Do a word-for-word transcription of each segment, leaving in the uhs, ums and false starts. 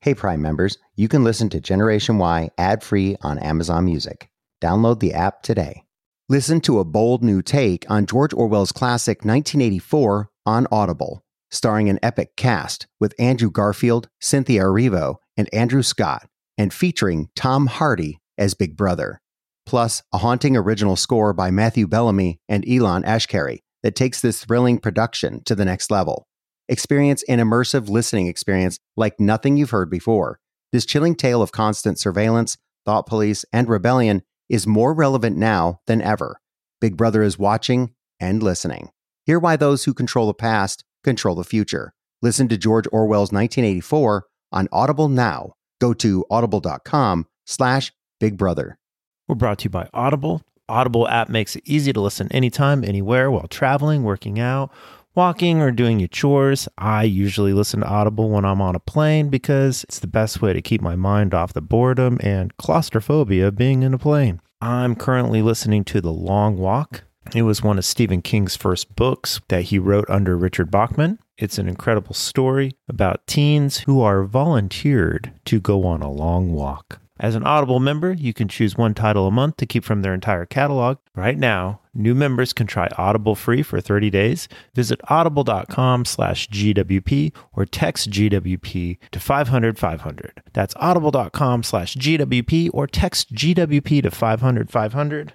Hey Prime members, you can listen to Generation Why ad-free on Amazon Music. Download the app today. Listen to a bold new take on George Orwell's classic nineteen eighty-four on Audible, starring an epic cast with Andrew Garfield, Cynthia Erivo, and Andrew Scott, and featuring Tom Hardy as Big Brother. Plus, a haunting original score by Matthew Bellamy and Elon Ashkari that takes this thrilling production to the next level. Experience an immersive listening experience like nothing you've heard before. This chilling tale of constant surveillance, thought police, and rebellion is more relevant now than ever. Big Brother is watching and listening. Hear why those who control the past control the future. Listen to George Orwell's nineteen eighty-four on Audible now. Go to audible.com slash Big Brother. We're brought to you by Audible. Audible app makes it easy to listen anytime, anywhere, while traveling, working out, walking, or doing your chores. I usually listen to Audible when I'm on a plane because it's the best way to keep my mind off the boredom and claustrophobia of being in a plane. I'm currently listening to The Long Walk. It was one of Stephen King's first books that he wrote under Richard Bachman. It's an incredible story about teens who are volunteered to go on a long walk. As an Audible member, you can choose one title a month to keep from their entire catalog. Right now, new members can try Audible free for thirty days. Visit audible.com slash GWP or text G W P to five hundred five hundred. That's audible.com slash GWP or text G W P to five hundred five hundred.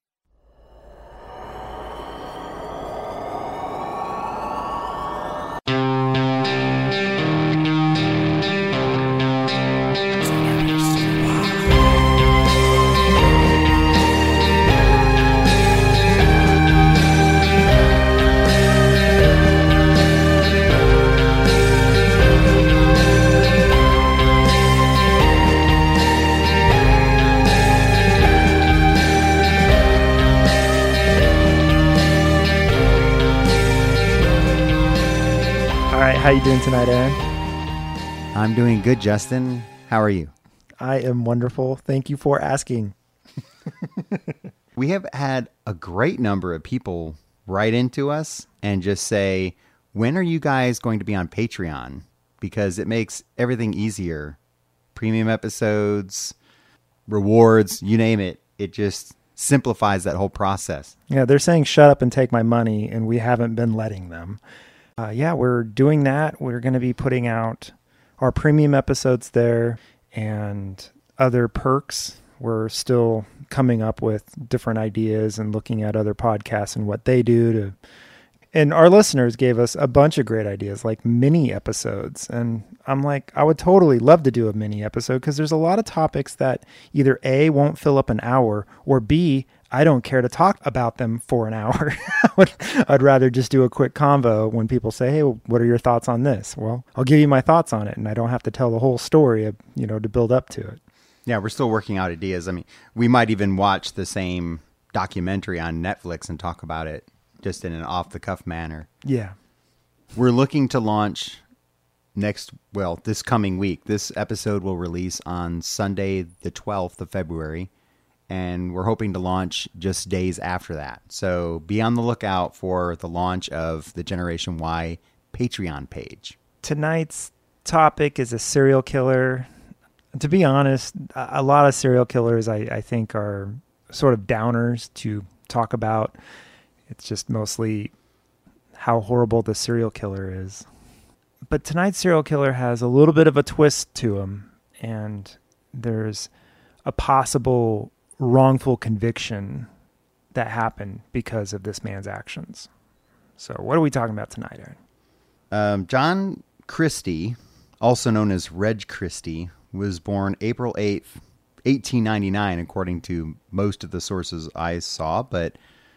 How you doing tonight, Aaron? I'm doing good, Justin. How are you? I am wonderful. Thank you for asking. We have had a great number of people write into us and just say, when are you guys going to be on Patreon? Because it makes everything easier. Premium episodes, rewards, you name it. It just simplifies that whole process. Yeah, they're saying shut up and take my money, and we haven't been letting them. Uh, yeah, we're doing that. We're going to be putting out our premium episodes there and other perks. We're still coming up with different ideas and looking at other podcasts and what they do to. And our listeners gave us a bunch of great ideas, like mini episodes. And I'm like, I would totally love to do a mini episode because there's a lot of topics that either A, won't fill up an hour, or B, I don't care to talk about them for an hour. I'd rather just do a quick convo when people say, hey, what are your thoughts on this? Well, I'll give you my thoughts on it, and I don't have to tell the whole story, you know, to build up to it. Yeah, we're still working out ideas. I mean, we might even watch the same documentary on Netflix and talk about it just in an off-the-cuff manner. Yeah. We're looking to launch next, well, this coming week. This episode will release on Sunday, the twelfth of February. And we're hoping to launch just days after that. So be on the lookout for the launch of the Generation Why Patreon page. Tonight's topic is a serial killer. To be honest, a lot of serial killers I, I think are sort of downers to talk about. It's just mostly how horrible the serial killer is. But tonight's serial killer has a little bit of a twist to him. And there's a possible wrongful conviction that happened because of this man's actions. So what are we talking about tonight, Aaron? Um, John Christie, also known as Reg Christie, was born April eighth, eighteen ninety-nine, according to most of the sources I saw, but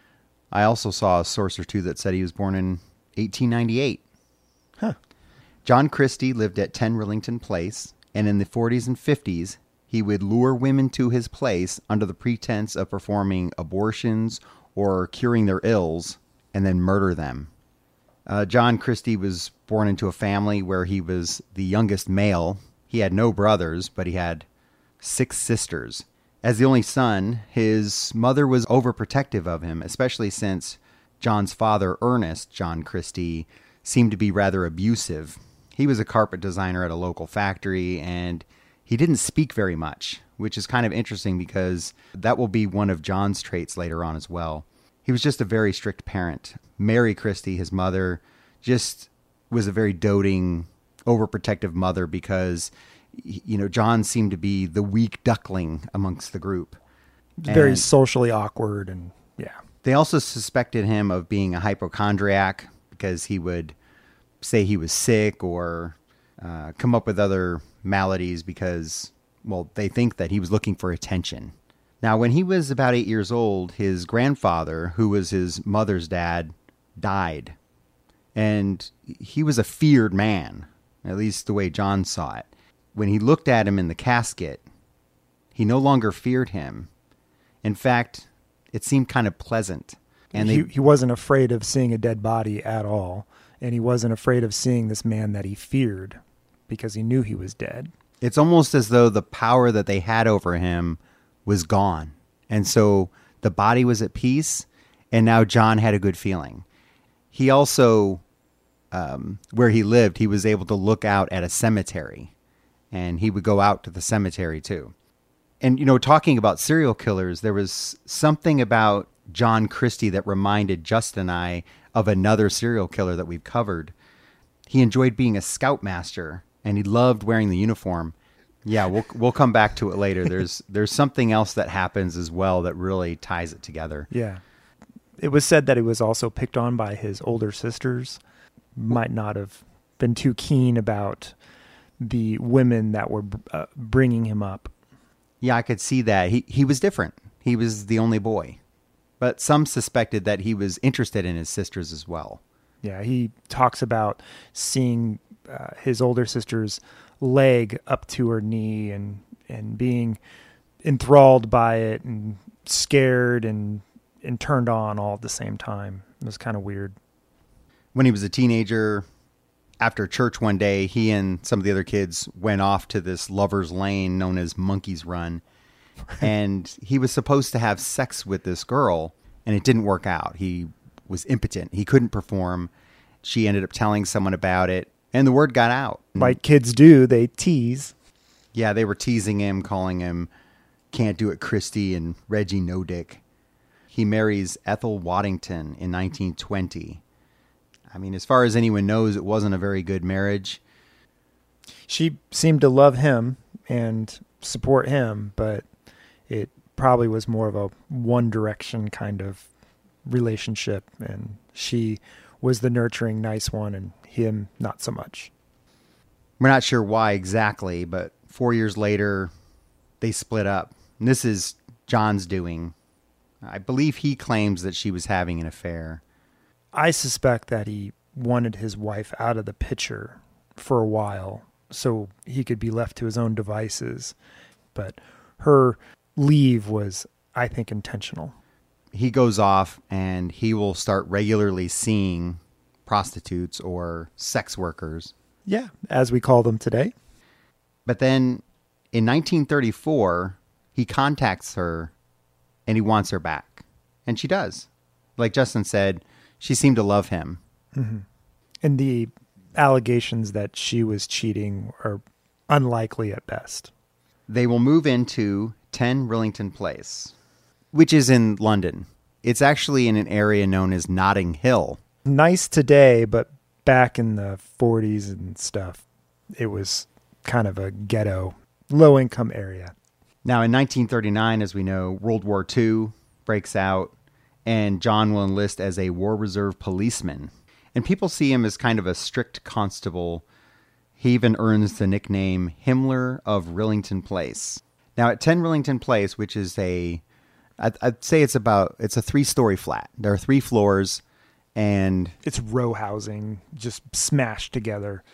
I also saw a source or two that said he was born in eighteen ninety-eight. Huh. John Christie lived at ten Rillington Place, and in the forties and fifties, he would lure women to his place under the pretense of performing abortions or curing their ills and then murder them. Uh, John Christie was born into a family where he was the youngest male. He had no brothers, but he had six sisters. As the only son, his mother was overprotective of him, especially since John's father, Ernest John Christie, seemed to be rather abusive. He was a carpet designer at a local factory, and he didn't speak very much, which is kind of interesting because that will be one of John's traits later on as well. He was just a very strict parent. Mary Christie, his mother, just was a very doting, overprotective mother because, you know, John seemed to be the weak duckling amongst the group. Very And socially awkward, and yeah. they also suspected him of being a hypochondriac because he would say he was sick or uh, come up with other maladies because, well, they think that he was looking for attention. Now, when he was about eight years old, his grandfather, who was his mother's dad, died. And he was a feared man, at least the way John saw it. When he looked at him in the casket, he no longer feared him. In fact, it seemed kind of pleasant. And they, he, he wasn't afraid of seeing a dead body at all. And he wasn't afraid of seeing this man that he feared because he knew he was dead. It's almost as though the power that they had over him was gone. And so the body was at peace, and now John had a good feeling. He also, um, where he lived, he was able to look out at a cemetery, and he would go out to the cemetery too. And, you know, talking about serial killers, there was something about John Christie that reminded Justin and I of another serial killer that we've covered. He enjoyed being a scoutmaster, and he loved wearing the uniform. Yeah, we'll we'll come back to it later. There's there's something else that happens as well that really ties it together. Yeah. It was said that he was also picked on by his older sisters. Might not have been too keen about the women that were uh, bringing him up. Yeah, I could see that. He he was different. He was the only boy. But some suspected that he was interested in his sisters as well. Yeah, he talks about seeing uh, his older sister's leg up to her knee and, and being enthralled by it and scared and, and turned on all at the same time. It was kind of weird. When he was a teenager, after church one day, he and some of the other kids went off to this lover's lane known as Monkey's Run. And he was supposed to have sex with this girl, and it didn't work out. He was impotent. He couldn't perform. She ended up telling someone about it, and the word got out. Like kids do, they tease. Yeah, they were teasing him, calling him Can't Do It Christie and Reggie No Dick. He marries Ethel Waddington in nineteen twenty. I mean, as far as anyone knows, it wasn't a very good marriage. She seemed to love him and support him, but it probably was more of a one direction kind of relationship, and she was the nurturing, nice one, and him not so much. We're not sure why exactly, but four years later, they split up. And this is John's doing. I believe he claims that she was having an affair. I suspect that he wanted his wife out of the picture for a while so he could be left to his own devices. But her leave was, I think, intentional. He goes off and he will start regularly seeing prostitutes or sex workers. Yeah, as we call them today. But then in nineteen thirty-four, he contacts her and he wants her back. And she does. Like Justin said, she seemed to love him. Mm-hmm. And the allegations that she was cheating are unlikely at best. They will move into ten Rillington Place, which is in London. It's actually in an area known as Notting Hill. Nice today, but back in the forties and stuff, it was kind of a ghetto, low-income area. Now, in nineteen thirty-nine, as we know, World War Two breaks out, and John will enlist as a War Reserve policeman. And people see him as kind of a strict constable. He even earns the nickname Himmler of Rillington Place. Now, at ten Rillington Place, which is a, I'd, I'd say it's about, it's a three-story flat. There are three floors, and it's row housing, just smashed together.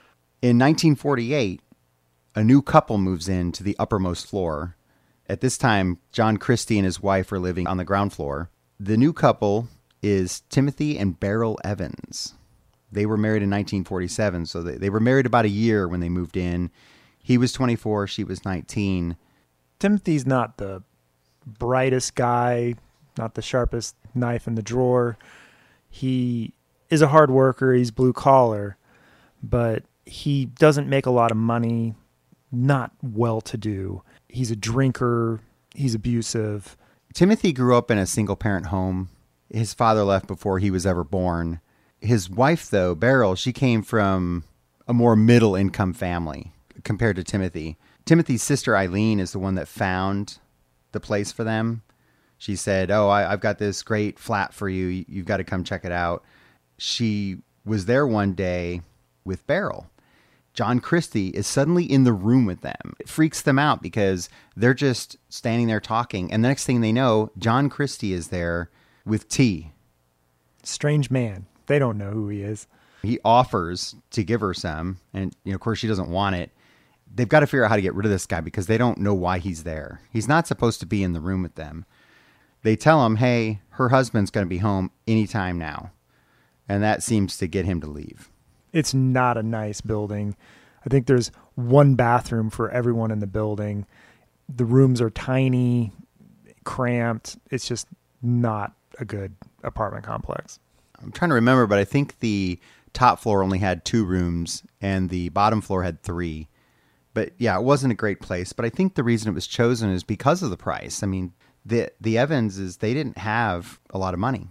In nineteen forty-eight, a new couple moves in to the uppermost floor. At this time, John Christie and his wife are living on the ground floor. The new couple is Timothy and Beryl Evans. They were married in nineteen forty-seven, so they, they were married about a year when they moved in. He was twenty-four, she was nineteen. Timothy's not the brightest guy, not the sharpest knife in the drawer. He is a hard worker, he's blue collar, but He doesn't make a lot of money, not well-to-do. He's a drinker. He's abusive. Timothy grew up in a single-parent home. His father left before he was ever born. His wife, though, Beryl, she came from a more middle-income family compared to Timothy. Timothy's sister, Eileen, is the one that found the place for them. She said, oh, I, I've got this great flat for you. You've got to come check it out. She was there one day with Beryl. John Christie is suddenly in the room with them. It freaks them out because they're just standing there talking. And the next thing they know, John Christie is there with tea. Strange man. They don't know who he is. He offers to give her some. And, you know, of course, she doesn't want it. They've got to figure out how to get rid of this guy because they don't know why he's there. He's not supposed to be in the room with them. They tell him, hey, her husband's going to be home anytime now. And that seems to get him to leave. It's not a nice building. I think there's one bathroom for everyone in the building. The rooms are tiny, cramped. It's just not a good apartment complex. I'm trying to remember, but I think the top floor only had two rooms and the bottom floor had three. But yeah, it wasn't a great place. But I think the reason it was chosen is because of the price. I mean, the the Evanses, they didn't have a lot of money.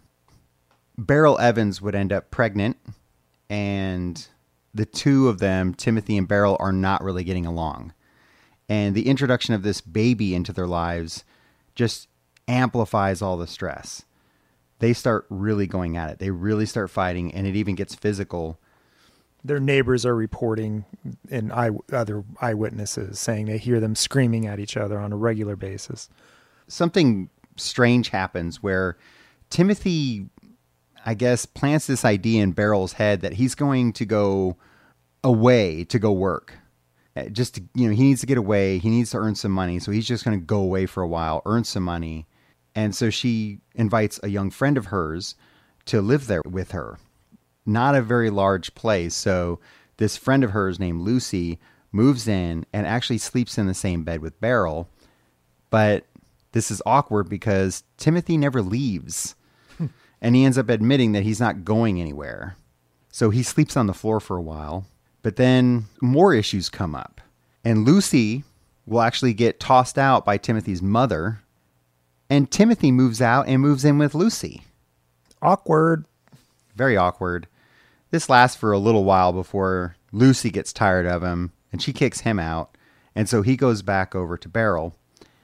Beryl Evans would end up pregnant, and the two of them, Timothy and Beryl, are not really getting along. And the introduction of this baby into their lives just amplifies all the stress. They start really going at it. They really start fighting, and it even gets physical. Their neighbors are reporting, and eye, other eyewitnesses saying they hear them screaming at each other on a regular basis. Something strange happens where Timothy, I guess, plants this idea in Beryl's head that he's going to go away to go work. Just to, you know, he needs to get away. He needs to earn some money. So he's just going to go away for a while, earn some money. And so she invites a young friend of hers to live there with her. Not a very large place. So this friend of hers named Lucy moves in and actually sleeps in the same bed with Beryl. But this is awkward because Timothy never leaves. And he ends up admitting that he's not going anywhere. So he sleeps on the floor for a while. But then more issues come up. And Lucy will actually get tossed out by Timothy's mother. And Timothy moves out and moves in with Lucy. Awkward. Very awkward. This lasts for a little while before Lucy gets tired of him and she kicks him out. And so he goes back over to Beryl.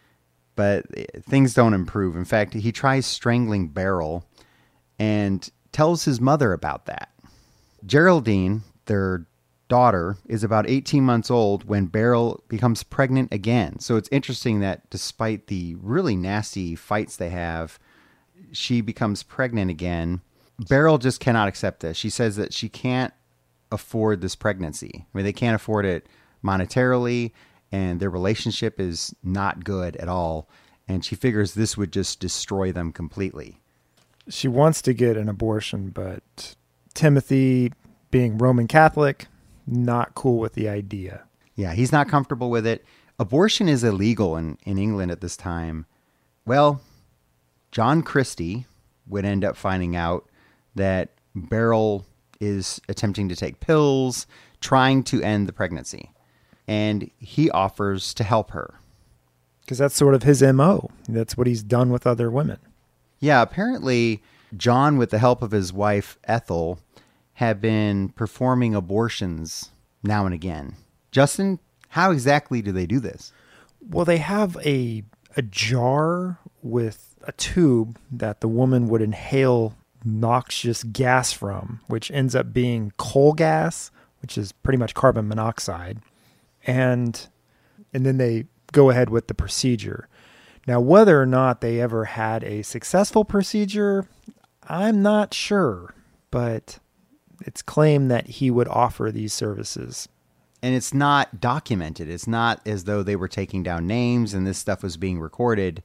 But things don't improve. In fact, he tries strangling Beryl and tells his mother about that. Geraldine, their daughter, is about eighteen months old when Beryl becomes pregnant again. So it's interesting that despite the really nasty fights they have, she becomes pregnant again. Beryl just cannot accept this. She says that she can't afford this pregnancy. I mean, they can't afford it monetarily, and their relationship is not good at all. And she figures this would just destroy them completely. She wants to get an abortion, but Timothy, being Roman Catholic, not cool with the idea. Yeah, he's not comfortable with it. Abortion is illegal in, in England at this time. Well, John Christie would end up finding out that Beryl is attempting to take pills, trying to end the pregnancy. And he offers to help her. Because that's sort of his M O. That's what he's done with other women. Yeah, apparently John, with the help of his wife, Ethel, have been performing abortions now and again. Justin, how exactly do they do this? Well, they have a a jar with a tube that the woman would inhale noxious gas from, which ends up being coal gas, which is pretty much carbon monoxide. And and then they go ahead with the procedure. Now, whether or not they ever had a successful procedure, I'm not sure, but it's claimed that he would offer these services. And it's not documented. It's not as though they were taking down names and this stuff was being recorded.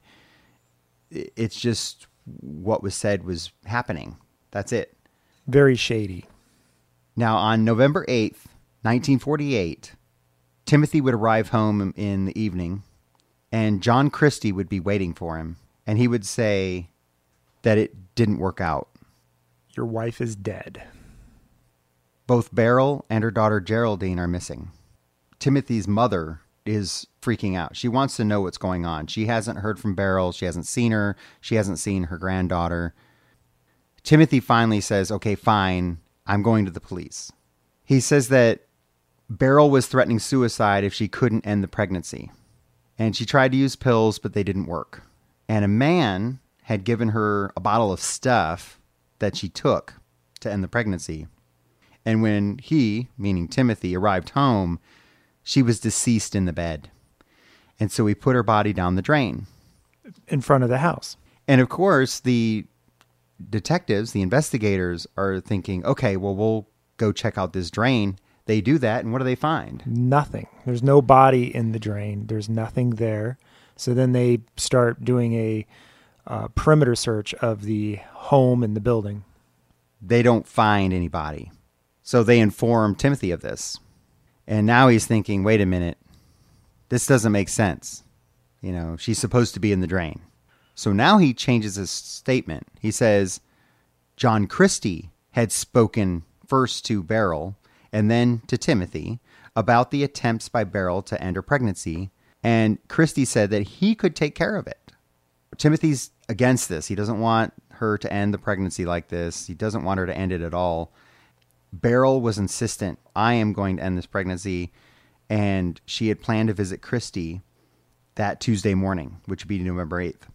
It's just what was said was happening. That's it. Very shady. Now, on November eighth, nineteen forty-eight, Timothy would arrive home in the evening, and John Christie would be waiting for him. And he would say that it didn't work out. Your wife is dead. Both Beryl and her daughter Geraldine are missing. Timothy's mother is freaking out. She wants to know what's going on. She hasn't heard from Beryl. She hasn't seen her. She hasn't seen her granddaughter. Timothy finally says, okay, fine, I'm going to the police. He says that Beryl was threatening suicide if she couldn't end the pregnancy. And she tried to use pills, but they didn't work. And a man had given her a bottle of stuff that she took to end the pregnancy. And when he, meaning Timothy, arrived home, she was deceased in the bed. And so he put her body down the drain. In front of the house. And of course, the detectives, the investigators, are thinking, okay, well, we'll go check out this drain. They do that, and what do they find? Nothing. There's no body in the drain. There's nothing there. So then they start doing a uh, perimeter search of the home and the building. They don't find any body. So they inform Timothy of this. And now he's thinking, wait a minute, this doesn't make sense. You know, she's supposed to be in the drain. So now he changes his statement. He says John Christie had spoken first to Beryl and then to Timothy about the attempts by Beryl to end her pregnancy. And Christie said that he could take care of it. Timothy's against this. He doesn't want her to end the pregnancy like this. He doesn't want her to end it at all. Beryl was insistent, I am going to end this pregnancy. And she had planned to visit Christie that Tuesday morning, which would be November eighth.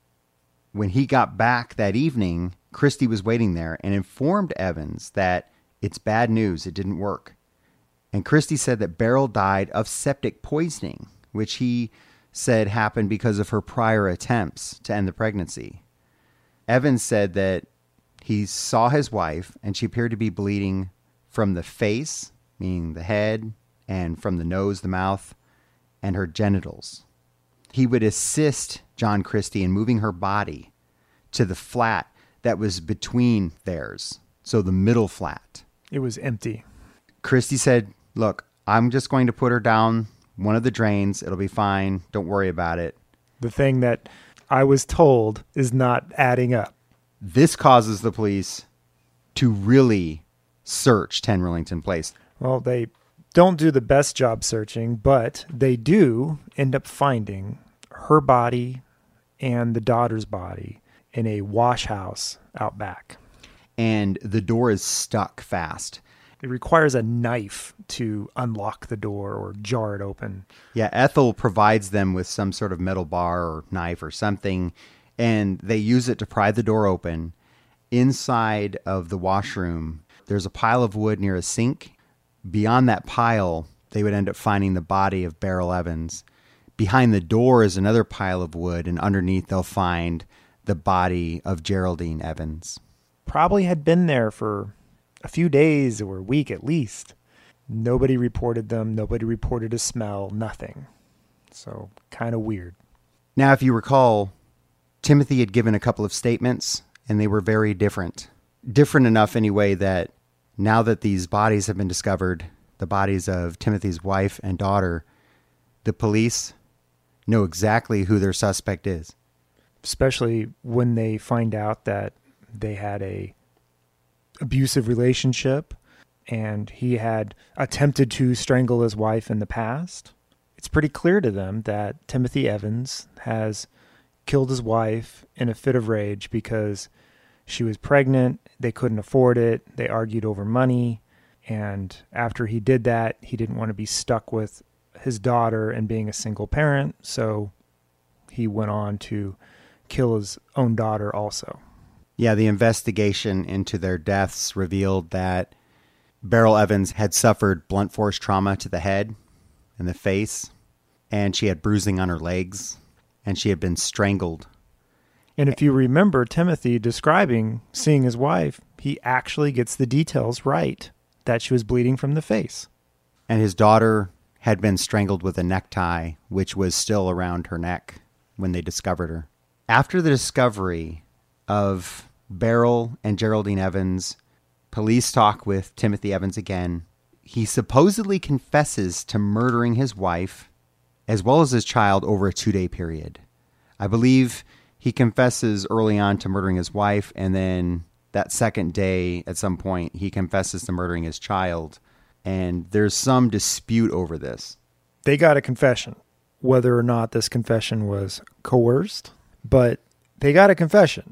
When he got back that evening, Christie was waiting there and informed Evans that it's bad news. It didn't work. And Christie said that Beryl died of septic poisoning, which he said happened because of her prior attempts to end the pregnancy. Evans said that he saw his wife and she appeared to be bleeding from the face, meaning the head, and from the nose, the mouth, and her genitals. He would assist John Christie in moving her body to the flat that was between theirs, so the middle flat. It was empty. Christie said, look, I'm just going to put her down one of the drains. It'll be fine. Don't worry about it. The thing that I was told is not adding up. This causes the police to really search ten Rillington Place. Well, they don't do the best job searching, but they do end up finding her body and the daughter's body in a wash house out back. And the door is stuck fast. It requires a knife to unlock the door or jar it open. Yeah, Ethel provides them with some sort of metal bar or knife or something, and they use it to pry the door open. Inside of the washroom, there's a pile of wood near a sink. Beyond that pile, they would end up finding the body of Beryl Evans. Behind the door is another pile of wood, and underneath they'll find the body of Geraldine Evans. Probably had been there for a few days or a week at least. Nobody reported them. Nobody reported a smell. Nothing. So kind of weird. Now, if you recall, Timothy had given a couple of statements, and they were very different. Different enough anyway that now that these bodies have been discovered, the bodies of Timothy's wife and daughter, the police know exactly who their suspect is. Especially when they find out that they had a abusive relationship and he had attempted to strangle his wife in the past. It's pretty clear to them that Timothy Evans has killed his wife in a fit of rage because she was pregnant. They couldn't afford it. They argued over money. And after he did that, he didn't want to be stuck with his daughter and being a single parent. So he went on to kill his own daughter also. Yeah, the investigation into their deaths revealed that Beryl Evans had suffered blunt force trauma to the head and the face, and she had bruising on her legs, and she had been strangled. And if you remember Timothy describing seeing his wife, he actually gets the details right, that she was bleeding from the face. And his daughter had been strangled with a necktie, which was still around her neck when they discovered her. After the discovery of Beryl and Geraldine Evans, police talk with Timothy Evans again. He supposedly confesses to murdering his wife as well as his child over a two-day period. I believe he confesses early on to murdering his wife, and then that second day, at some point, he confesses to murdering his child. And there's some dispute over this. They got a confession, whether or not this confession was coerced, but they got a confession.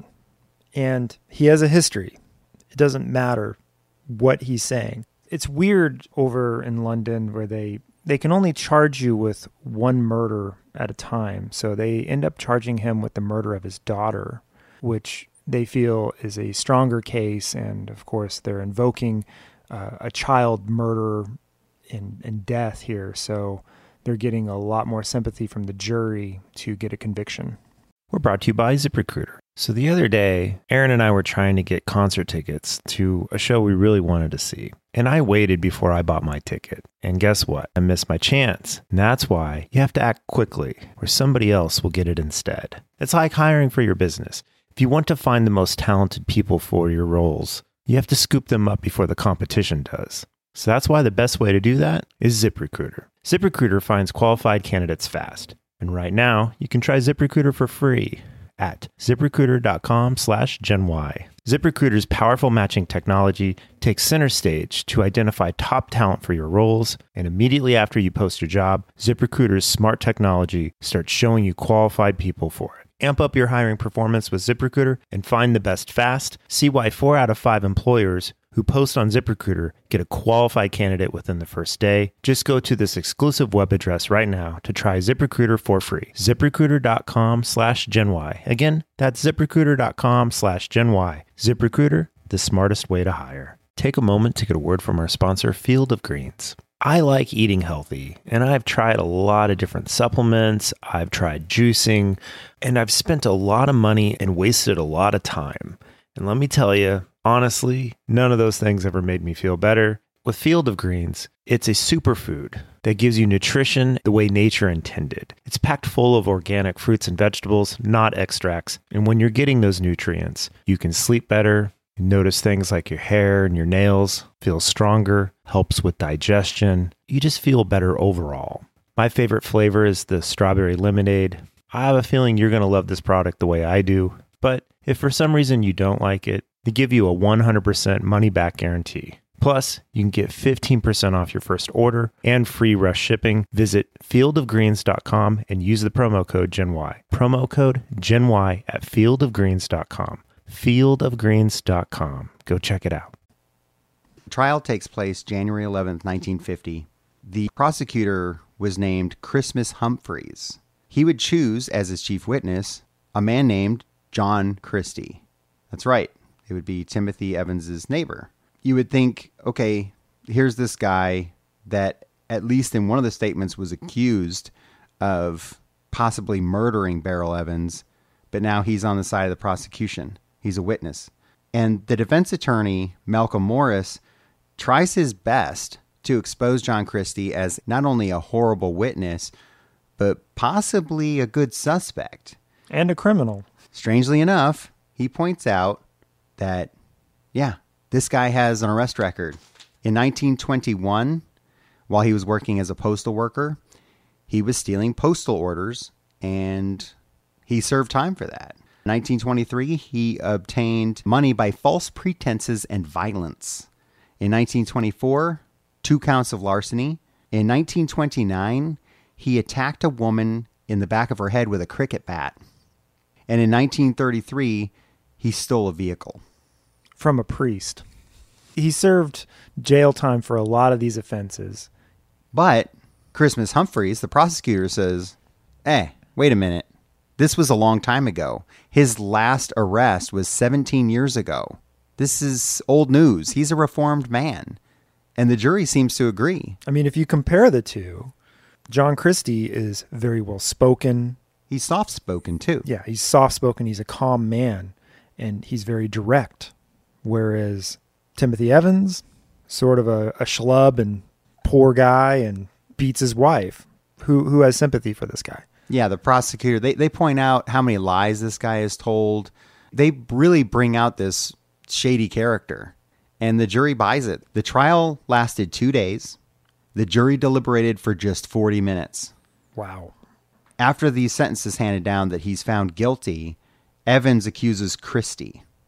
And he has a history. It doesn't matter what he's saying. It's weird over in London where they, they can only charge you with one murder at a time. So they end up charging him with the murder of his daughter, which they feel is a stronger case. And of course, they're invoking uh, a child murder in, in death here. So they're getting a lot more sympathy from the jury to get a conviction. We're brought to you by ZipRecruiter. So the other day, Aaron and I were trying to get concert tickets to a show we really wanted to see. And I waited before I bought my ticket. And guess what? I missed my chance. And that's why you have to act quickly, or somebody else will get it instead. It's like hiring for your business. If you want to find the most talented people for your roles, you have to scoop them up before the competition does. So that's why the best way to do that is ZipRecruiter. ZipRecruiter finds qualified candidates fast. And right now, you can try ZipRecruiter for free at ZipRecruiter.com slash GenY. ZipRecruiter's powerful matching technology takes center stage to identify top talent for your roles, and immediately after you post your job, ZipRecruiter's smart technology starts showing you qualified people for it. Amp up your hiring performance with ZipRecruiter and find the best fast. See why four out of five employers who post on ZipRecruiter get a qualified candidate within the first day. Just go to this exclusive web address right now to try ZipRecruiter for free. ZipRecruiter.com slash GenY. Again, that's ZipRecruiter.com slash GenY. ZipRecruiter, the smartest way to hire. Take a moment to get a word from our sponsor, Field of Greens. I like eating healthy, and I've tried a lot of different supplements. I've tried juicing, and I've spent a lot of money and wasted a lot of time. And let me tell you, honestly, none of those things ever made me feel better. With Field of Greens, it's a superfood that gives you nutrition the way nature intended. It's packed full of organic fruits and vegetables, not extracts. And when you're getting those nutrients, you can sleep better. You notice things like your hair and your nails feel stronger, helps with digestion. You just feel better overall. My favorite flavor is the strawberry lemonade. I have a feeling you're going to love this product the way I do. But if for some reason you don't like it, they give you a one hundred percent money-back guarantee. Plus, you can get fifteen percent off your first order and free rush shipping. Visit field of greens dot com and use the promo code GenY. Promo code GenY at field of greens dot com. field of greens dot com. Go check it out. The trial takes place January eleventh, nineteen fifty. The prosecutor was named Christmas Humphreys. He would choose as his chief witness a man named John Christie. That's right. It would be Timothy Evans's neighbor. You would think, okay, here's this guy that at least in one of the statements was accused of possibly murdering Beryl Evans, but now he's on the side of the prosecution. He's a witness. And the defense attorney, Malcolm Morris, tries his best to expose John Christie as not only a horrible witness, but possibly a good suspect. And a criminal. Strangely enough, he points out that, yeah, this guy has an arrest record. In nineteen twenty-one, while he was working as a postal worker, he was stealing postal orders, and he served time for that. In nineteen twenty-three, he obtained money by false pretenses and violence. In nineteen twenty-four, two counts of larceny. In nineteen twenty-nine, he attacked a woman in the back of her head with a cricket bat. And in nineteen thirty-three, he stole a vehicle. From a priest. He served jail time for a lot of these offenses. But Christmas Humphreys, the prosecutor, says, eh, wait a minute. This was a long time ago. His last arrest was seventeen years ago. This is old news. He's a reformed man. And the jury seems to agree. I mean, if you compare the two, John Christie is very well spoken. He's soft-spoken, too. Yeah, he's soft-spoken. He's a calm man, and he's very direct. Whereas Timothy Evans, sort of a, a schlub and poor guy and beats his wife. Who who has sympathy for this guy? Yeah, the prosecutor, they, they point out how many lies this guy has told. They really bring out this shady character, and the jury buys it. The trial lasted two days. The jury deliberated for just forty minutes. Wow. After the sentence is handed down that he's found guilty, Evans accuses Christie.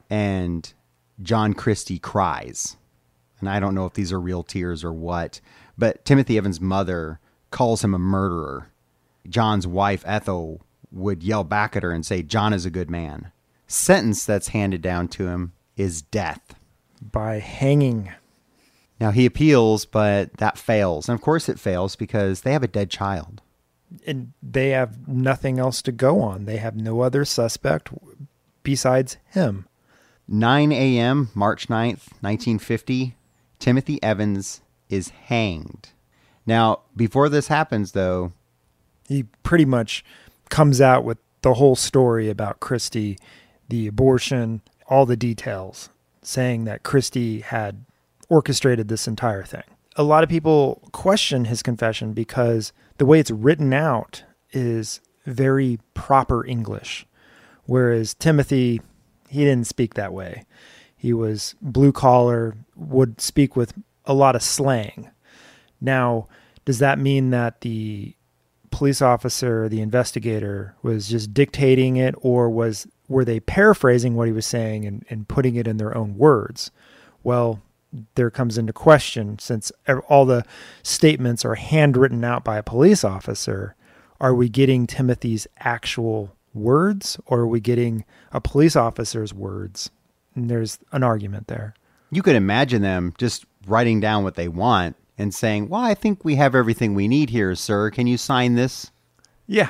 and John Christie cries. And I don't know if these are real tears or what, but Timothy Evans' mother calls him a murderer. John's wife, Ethel, would yell back at her and say, John is a good man. Sentence that's handed down to him is death. By hanging. Now, he appeals, but that fails. And of course it fails because they have a dead child. And they have nothing else to go on. They have no other suspect besides him. nine a.m., March ninth, nineteen fifty, Timothy Evans is hanged. Now, before this happens, though, he pretty much comes out with the whole story about Christie, the abortion, all the details, saying that Christie had orchestrated this entire thing. A lot of people question his confession because the way it's written out is very proper English, whereas Timothy, he didn't speak that way. He was blue collar, would speak with a lot of slang. Now, does that mean that the police officer, the investigator, was just dictating it, or was were they paraphrasing what he was saying and, and putting it in their own words? Well, there comes into question, since all the statements are handwritten out by a police officer, are we getting Timothy's actual words, or are we getting a police officer's words? And there's an argument there. You could imagine them just writing down what they want and saying, well, I think we have everything we need here, sir. Can you sign this? Yeah.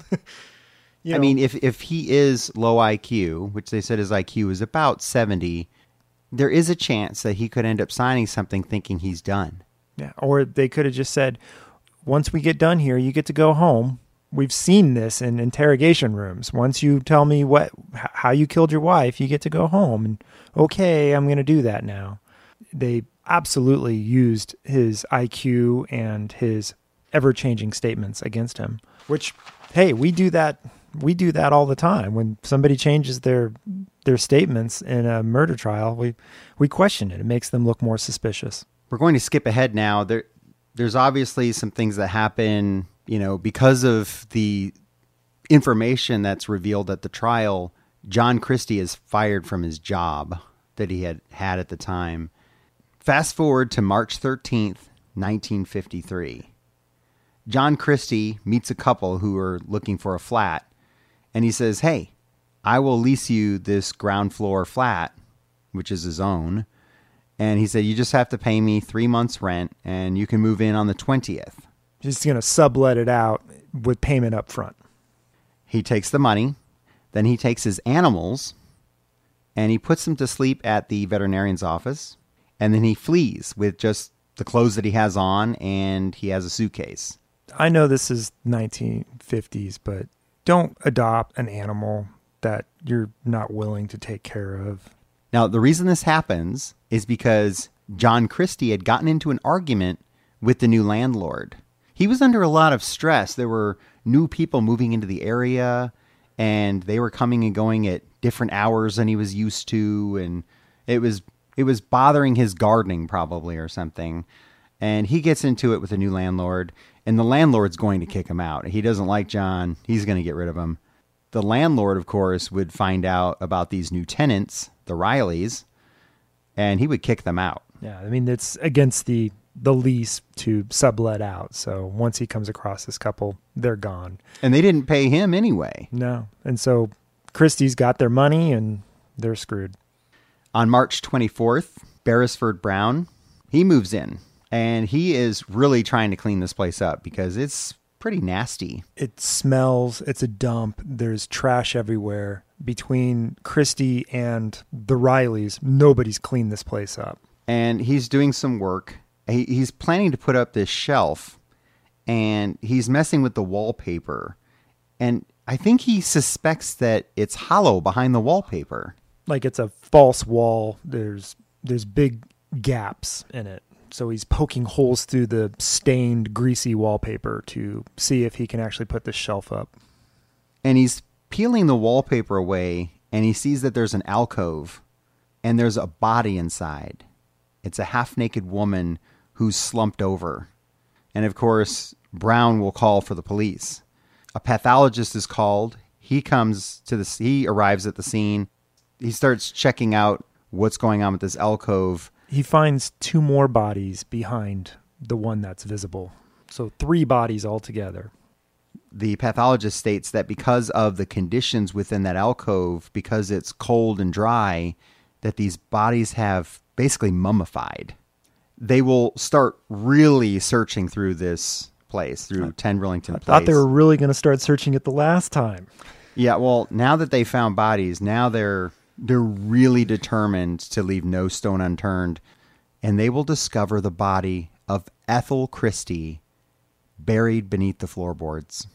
you know, I mean, if, if he is low I Q, which they said his I Q is about seventy, there is a chance that he could end up signing something thinking he's done. Yeah. Or they could have just said, once we get done here, you get to go home. We've seen this in interrogation rooms. Once you tell me what how you killed your wife, you get to go home. And okay, I'm going to do that now. They absolutely used his I Q and his ever-changing statements against him, which, hey, we do that. We do that all the time. When somebody changes their their statements in a murder trial, we we question it. It makes them look more suspicious. We're going to skip ahead now. There, there's obviously some things that happen, you know, because of the information that's revealed at the trial. John Christie is fired from his job that he had had at the time. Fast forward to March thirteenth, nineteen fifty-three. John Christie meets a couple who are looking for a flat, and he says, hey, I will lease you this ground floor flat, which is his own. And he said, you just have to pay me three months rent, and you can move in on the twentieth. Just going to sublet it out with payment up front. He takes the money, then he takes his animals, and he puts them to sleep at the veterinarian's office, and then he flees with just the clothes that he has on, and he has a suitcase. I know this is nineteen fifties, but don't adopt an animal that you're not willing to take care of. Now, the reason this happens is because John Christie had gotten into an argument with the new landlord. He was under a lot of stress. There were new people moving into the area, and they were coming and going at different hours than he was used to, and it was it was bothering his gardening probably or something. And he gets into it with the new landlord, and the landlord's going to kick him out. He doesn't like John. He's going to get rid of him. The landlord, of course, would find out about these new tenants, the Rileys, and he would kick them out. Yeah, I mean, it's against the the lease to sublet out. So once he comes across this couple, they're gone. And they didn't pay him anyway. No. And so Christie's got their money, and they're screwed. On March twenty-fourth, Beresford Brown, he moves in, and he is really trying to clean this place up because it's pretty nasty. It smells. It's a dump. There's trash everywhere. Between Christie and the Rileys, nobody's cleaned this place up. And he's doing some work. He, he's planning to put up this shelf, and he's messing with the wallpaper. And I think he suspects that it's hollow behind the wallpaper. Like it's a false wall. There's there's big gaps in it. So he's poking holes through the stained, greasy wallpaper to see if he can actually put this shelf up. And he's peeling the wallpaper away, and he sees that there's an alcove, and there's a body inside. It's a half-naked woman who's slumped over. And of course, Brown will call for the police. A pathologist is called. He comes to the, he arrives at the scene. he starts checking out what's going on with this alcove. He finds two more bodies behind the one that's visible. So three bodies altogether. The pathologist states that because of the conditions within that alcove, because it's cold and dry, that these bodies have basically mummified. They will start really searching through this place, through ten Rillington I Place. thought they were really going to start searching it the last time. Yeah, well, now that they found bodies, now they're they're really determined to leave no stone unturned, and they will discover the body of Ethel Christie buried beneath the floorboards,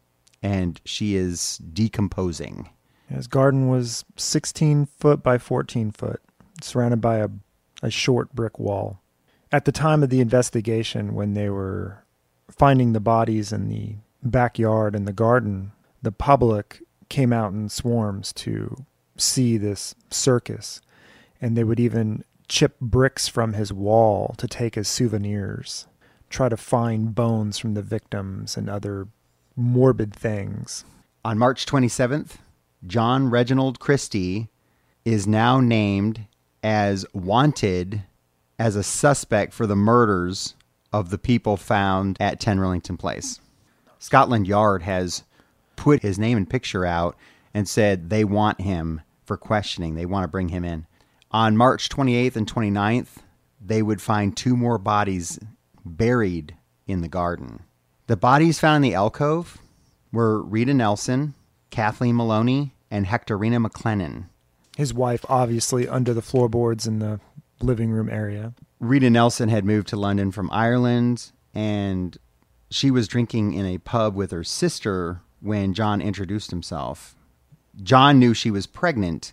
and she is decomposing. His garden was sixteen foot by fourteen foot, surrounded by a, a short brick wall. At the time of the investigation, when they were finding the bodies in the backyard and the garden, the public came out in swarms to see this circus, and they would even chip bricks from his wall to take as souvenirs, try to find bones from the victims and other morbid things. On March twenty-seventh, John Reginald Christie is now named as wanted as a suspect for the murders of the people found at ten Rillington Place. Scotland Yard has put his name and picture out and said they want him for questioning. They want to bring him in. On March twenty-eighth and twenty-ninth, they would find two more bodies buried in the garden. The bodies found in the alcove were Rita Nelson, Kathleen Maloney, and Hectorina McLennan. His wife, obviously, under the floorboards in the living room area. Rita Nelson had moved to London from Ireland, and she was drinking in a pub with her sister when John introduced himself. John knew she was pregnant,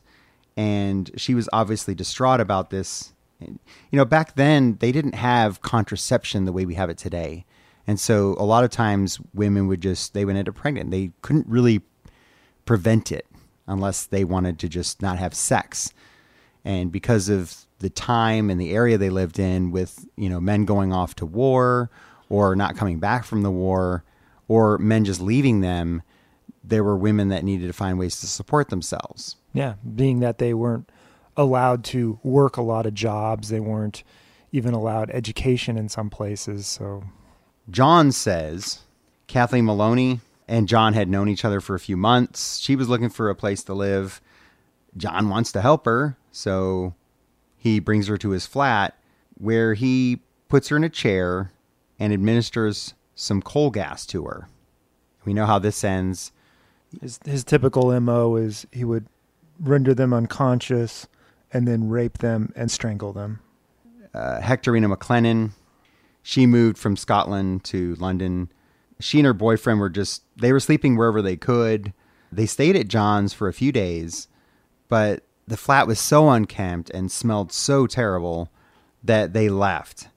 and she was obviously distraught about this. You know, back then, they didn't have contraception the way we have it today. And so a lot of times women would just, they went into pregnant. They couldn't really prevent it unless they wanted to just not have sex. And because of the time and the area they lived in, with, you know, men going off to war or not coming back from the war, or men just leaving them, there were women that needed to find ways to support themselves. Yeah, being that they weren't allowed to work a lot of jobs, they weren't even allowed education in some places. So John says Kathleen Maloney and John had known each other for a few months. She was looking for a place to live. John wants to help her, so he brings her to his flat, where he puts her in a chair and administers some coal gas to her. We know how this ends. His, his typical M O is he would render them unconscious and then rape them and strangle them. Uh, Hectorina McLennan, she moved from Scotland to London. She and her boyfriend were just, they were sleeping wherever they could. They stayed at John's for a few days, but the flat was so unkempt and smelled so terrible that they left.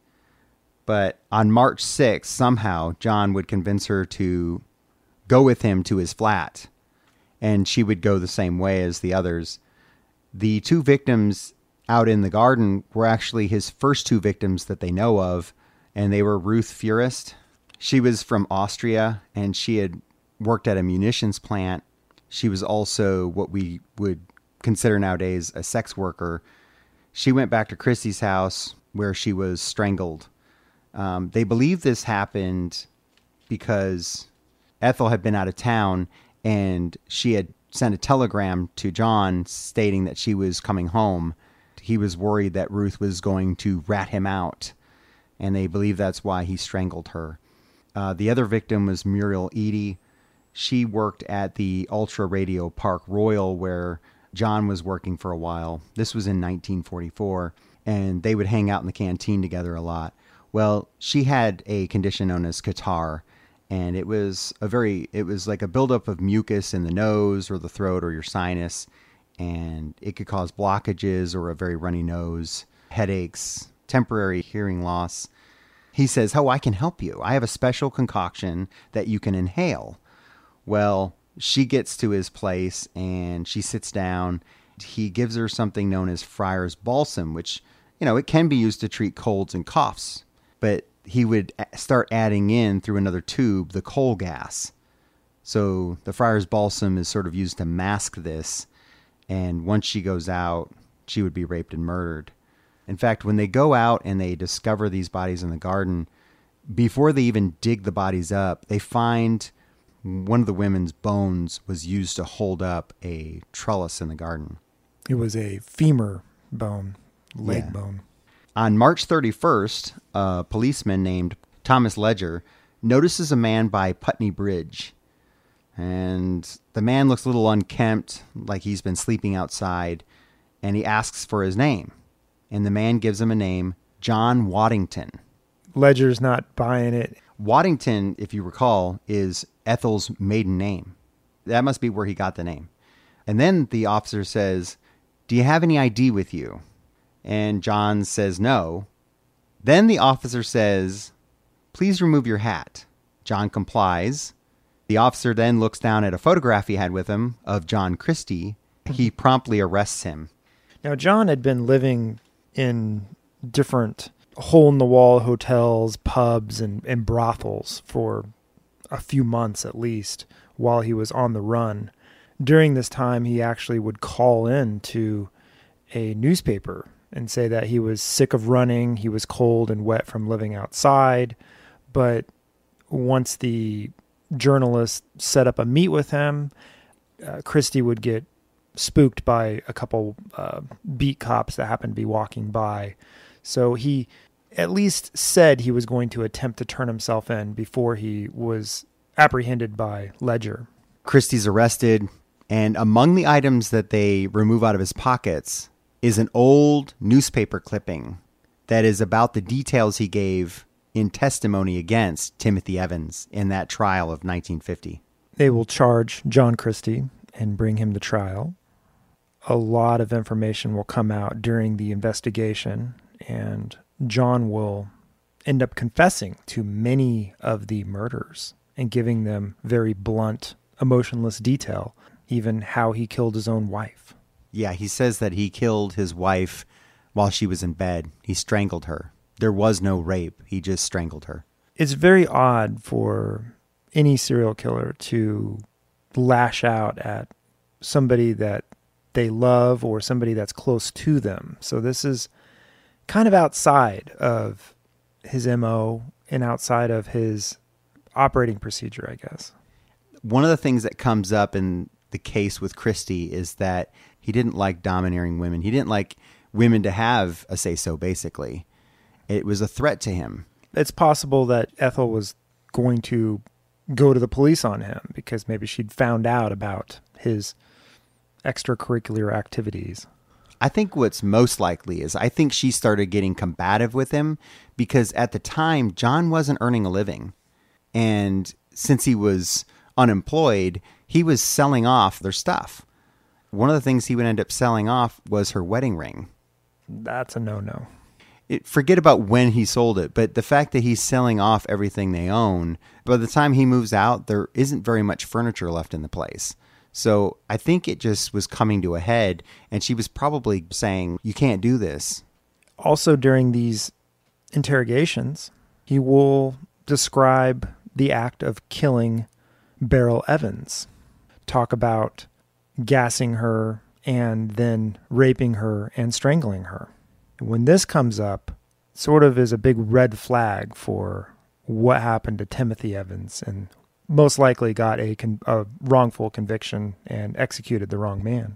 But on March sixth, somehow, John would convince her to go with him to his flat, and she would go the same way as the others. The two victims out in the garden were actually his first two victims that they know of, and they were Ruth Furist. She was from Austria, and she had worked at a munitions plant. She was also what we would consider nowadays a sex worker. She went back to Christie's house where she was strangled. Um, they believe this happened because Ethel had been out of town, and she had sent a telegram to John stating that she was coming home. He was worried that Ruth was going to rat him out, and they believe that's why he strangled her. Uh, the other victim was Muriel Eady. She worked at the Ultra Radio Park Royal, where John was working for a while. This was in nineteen forty-four, and they would hang out in the canteen together a lot. Well, she had a condition known as catarrh, and it was a very, it was like a buildup of mucus in the nose or the throat or your sinus, and it could cause blockages or a very runny nose, headaches, temporary hearing loss. He says, "Oh, I can help you. I have a special concoction that you can inhale." Well, she gets to his place and she sits down. He gives her something known as Friar's Balsam, which, you know, it can be used to treat colds and coughs, but he would start adding in through another tube the coal gas. So the Friar's Balsam is sort of used to mask this. And once she goes out, she would be raped and murdered. In fact, when they go out and they discover these bodies in the garden, before they even dig the bodies up, they find one of the women's bones was used to hold up a trellis in the garden. It was a femur bone, leg Yeah. bone. On March thirty-first, a policeman named Thomas Ledger notices a man by Putney Bridge. And the man looks a little unkempt, like he's been sleeping outside, and he asks for his name. And the man gives him a name, John Waddington. Ledger's not buying it. Waddington, if you recall, is Ethel's maiden name. That must be where he got the name. And then the officer says, "Do you have any I D with you?" And John says no. Then the officer says, "Please remove your hat." John complies. The officer then looks down at a photograph he had with him of John Christie. He promptly arrests him. Now, John had been living in different hole-in-the-wall hotels, pubs, and, and brothels for a few months at least while he was on the run. During this time, he actually would call in to a newspaper and say that he was sick of running, he was cold and wet from living outside. But once the journalist set up a meet with him, uh, Christie would get spooked by a couple uh, beat cops that happened to be walking by. So he at least said he was going to attempt to turn himself in before he was apprehended by Ledger. Christie's arrested, and among the items that they remove out of his pockets is an old newspaper clipping that is about the details he gave in testimony against Timothy Evans in that trial of nineteen fifty. They will charge John Christie and bring him to trial. A lot of information will come out during the investigation, and John will end up confessing to many of the murders and giving them very blunt, emotionless detail, even how he killed his own wife. Yeah, he says that he killed his wife while she was in bed. He strangled her. There was no rape. He just strangled her. It's very odd for any serial killer to lash out at somebody that they love or somebody that's close to them. So this is kind of outside of his M O and outside of his operating procedure, I guess. One of the things that comes up in the case with Christie is that he didn't like domineering women. He didn't like women to have a say-so, basically. It was a threat to him. It's possible that Ethel was going to go to the police on him because maybe she'd found out about his extracurricular activities. I think what's most likely is I think she started getting combative with him because at the time, John wasn't earning a living. And since he was unemployed, he was selling off their stuff. One of the things he would end up selling off was her wedding ring. That's a no-no. It, forget about when he sold it, but the fact that he's selling off everything they own, by the time he moves out, there isn't very much furniture left in the place. So I think it just was coming to a head, and she was probably saying, "You can't do this." Also, during these interrogations, he will describe the act of killing Beryl Evans, talk about gassing her and then raping her and strangling her. When this comes up, sort of is a big red flag for what happened to Timothy Evans, and most likely got a, con- a wrongful conviction and executed the wrong man.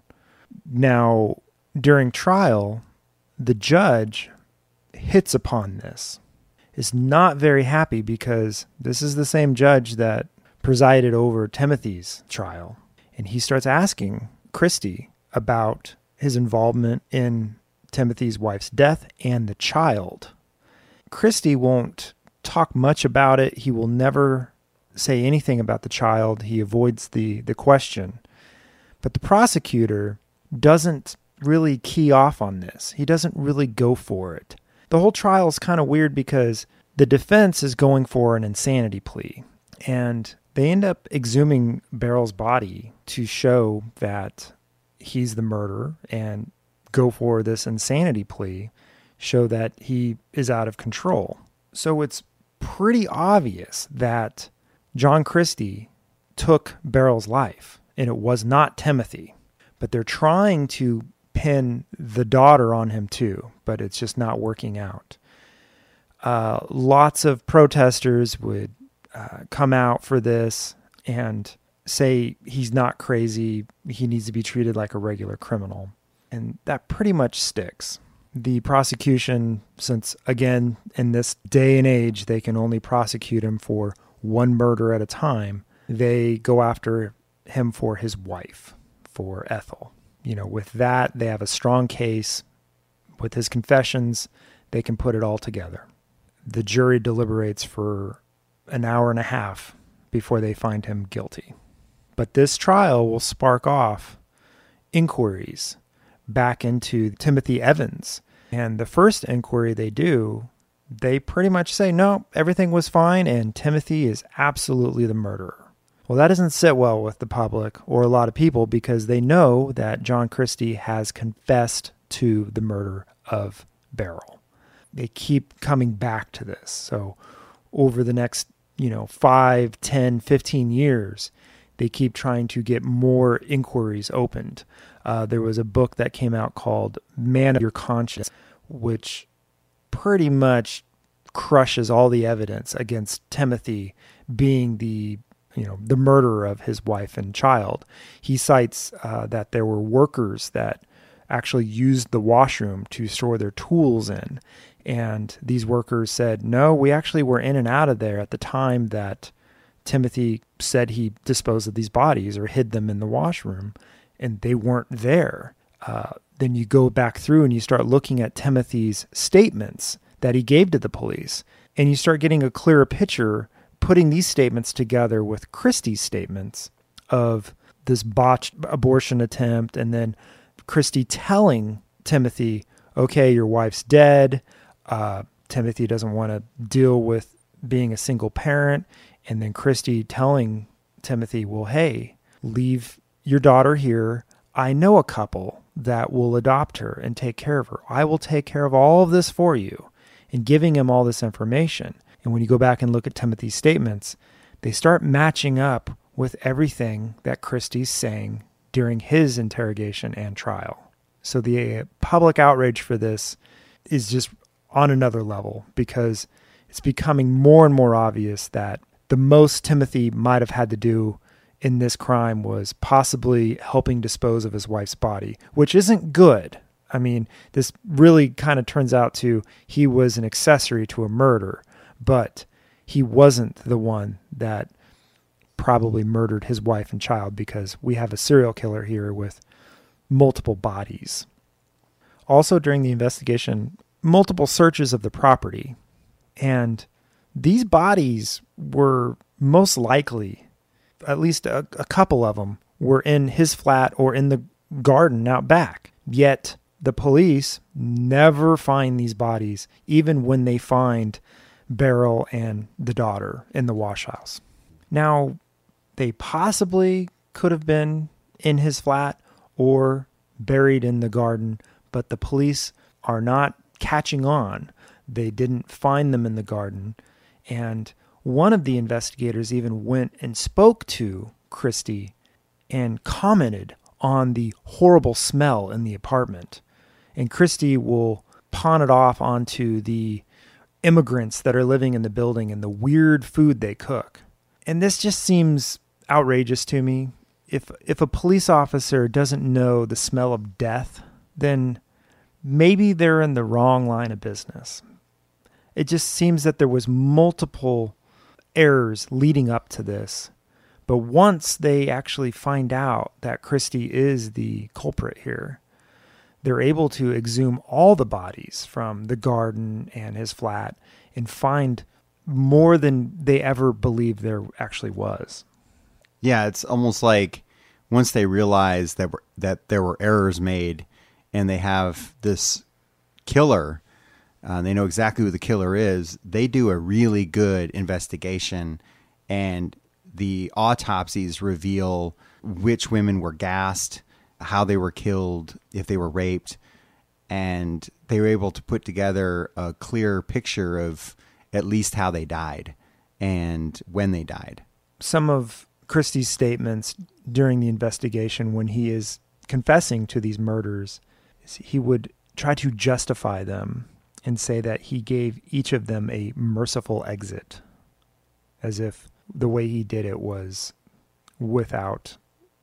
Now, during trial, the judge hits upon this, is not very happy because this is the same judge that presided over Timothy's trial. And he starts asking Christie about his involvement in Timothy's wife's death and the child. Christie won't talk much about it. He will never say anything about the child. He avoids the, the question. But the prosecutor doesn't really key off on this. He doesn't really go for it. The whole trial is kind of weird because the defense is going for an insanity plea. And they end up exhuming Beryl's body to show that he's the murderer and go for this insanity plea, show that he is out of control. So it's pretty obvious that John Christie took Beryl's life, and it was not Timothy. but they're trying to pin the daughter on him too, but it's just not working out. Uh, lots of protesters would uh, come out for this and say he's not crazy, he needs to be treated like a regular criminal. And that pretty much sticks. The prosecution, since again, in this day and age, they can only prosecute him for one murder at a time, they go after him for his wife, for Ethel. You know, with that, they have a strong case. With his confessions, they can put it all together. The jury deliberates for an hour and a half before they find him guilty. But this trial will spark off inquiries back into Timothy Evans. And the first inquiry they do, they pretty much say, no, everything was fine and Timothy is absolutely the murderer. Well, that doesn't sit well with the public or a lot of people because they know that John Christie has confessed to the murder of Beryl. They keep coming back to this. So over the next, you know, five, ten, fifteen years, they keep trying to get more inquiries opened. Uh, there was a book that came out called Man of Your Conscience, which pretty much crushes all the evidence against Timothy being the, you know, the murderer of his wife and child. He cites uh, that there were workers that actually used the washroom to store their tools in. And these workers said, no, we actually were in and out of there at the time that Timothy said he disposed of these bodies or hid them in the washroom, and they weren't there. Uh, then you go back through and you start looking at Timothy's statements that he gave to the police, and you start getting a clearer picture, putting these statements together with Christie's statements of this botched abortion attempt, and then Christie telling Timothy, okay, your wife's dead. Uh, Timothy doesn't want to deal with being a single parent. And then Christie telling Timothy, well, hey, leave your daughter here. I know a couple that will adopt her and take care of her. I will take care of all of this for you, and giving him all this information. And when you go back and look at Timothy's statements, they start matching up with everything that Christie's saying during his interrogation and trial. So the public outrage for this is just on another level because it's becoming more and more obvious that the most Timothy might have had to do in this crime was possibly helping dispose of his wife's body, which isn't good. I mean, this really kind of turns out to he was an accessory to a murder, but he wasn't the one that probably murdered his wife and child because we have a serial killer here with multiple bodies. Also, during the investigation, multiple searches of the property, and these bodies were most likely, at least a, a couple of them, were in his flat or in the garden out back. Yet the police never find these bodies, even when they find Beryl and the daughter in the wash house. Now, they possibly could have been in his flat or buried in the garden, but the police are not catching on. They didn't find them in the garden. And one of the investigators even went and spoke to Christie and commented on the horrible smell in the apartment. And Christie will pawn it off onto the immigrants that are living in the building and the weird food they cook. And this just seems outrageous to me. If if a police officer doesn't know the smell of death, then maybe they're in the wrong line of business. It just seems that there was multiple errors leading up to this. But once they actually find out that Christie is the culprit here, they're able to exhume all the bodies from the garden and his flat and find more than they ever believed there actually was. Yeah, it's almost like once they realize that were, that there were errors made and they have this killer, uh, they know exactly who the killer is, they do a really good investigation, and the autopsies reveal which women were gassed, how they were killed, if they were raped, and they were able to put together a clear picture of at least how they died and when they died. Some of Christie's statements during the investigation when he is confessing to these murders, he would try to justify them and say that he gave each of them a merciful exit, as if the way he did it was without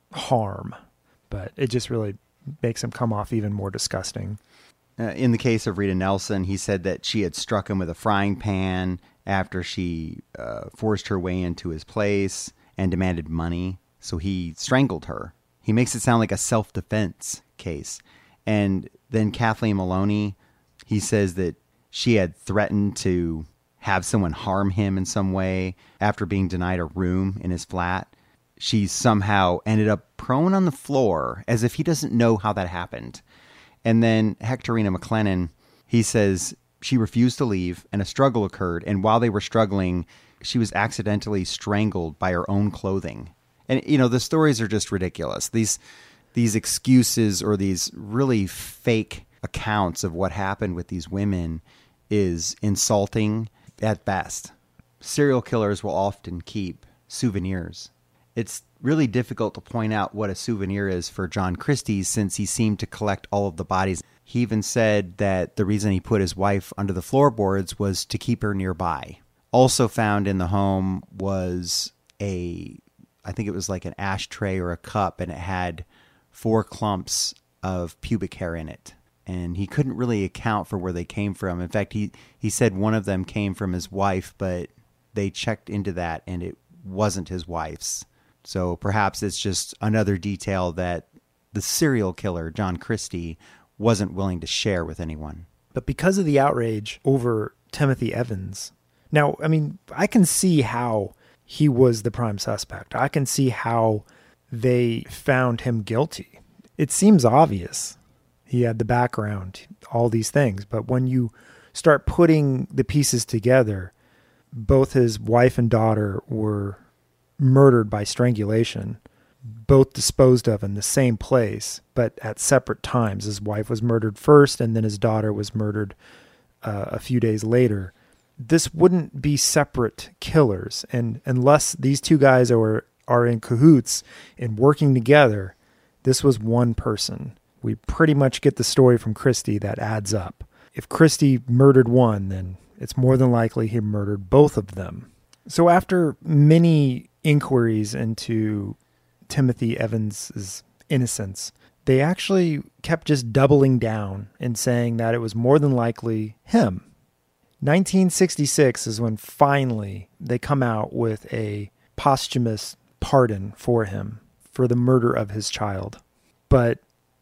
harm. But it just really makes him come off even more disgusting. Uh, in the case of Rita Nelson, he said that she had struck him with a frying pan after she uh, forced her way into his place and demanded money. So he strangled her. He makes it sound like a self-defense case. And then Kathleen Maloney, he says that she had threatened to have someone harm him in some way after being denied a room in his flat. She somehow ended up prone on the floor as if he doesn't know how that happened. And then Hectorina McLennan, he says she refused to leave and a struggle occurred. And while they were struggling, she was accidentally strangled by her own clothing. And, you know, the stories are just ridiculous. These these excuses or these really fake accounts of what happened with these women is insulting at best. Serial killers will often keep souvenirs. It's really difficult to point out what a souvenir is for John Christie since he seemed to collect all of the bodies. He even said that the reason he put his wife under the floorboards was to keep her nearby. Also found in the home was a, I think it was like an ashtray or a cup, and it had four clumps of pubic hair in it. And he couldn't really account for where they came from. In fact, he, he said one of them came from his wife, but they checked into that and it wasn't his wife's. So perhaps it's just another detail that the serial killer, John Christie, wasn't willing to share with anyone. But because of the outrage over Timothy Evans, now, I mean, I can see how he was the prime suspect. I can see how they found him guilty. It seems obvious. He had the background, all these things. But when you start putting the pieces together, both his wife and daughter were murdered by strangulation, both disposed of in the same place, but at separate times. His wife was murdered first, and then his daughter was murdered uh, a few days later. This wouldn't be separate killers, and unless these two guys are are in cahoots and working together, this was one person. We pretty much get the story from Christie that adds up. If Christie murdered one, then it's more than likely he murdered both of them. So after many inquiries into Timothy Evans's innocence, they actually kept just doubling down and saying that it was more than likely him. nineteen sixty-six is when finally they come out with a posthumous pardon for him for the murder of his child. But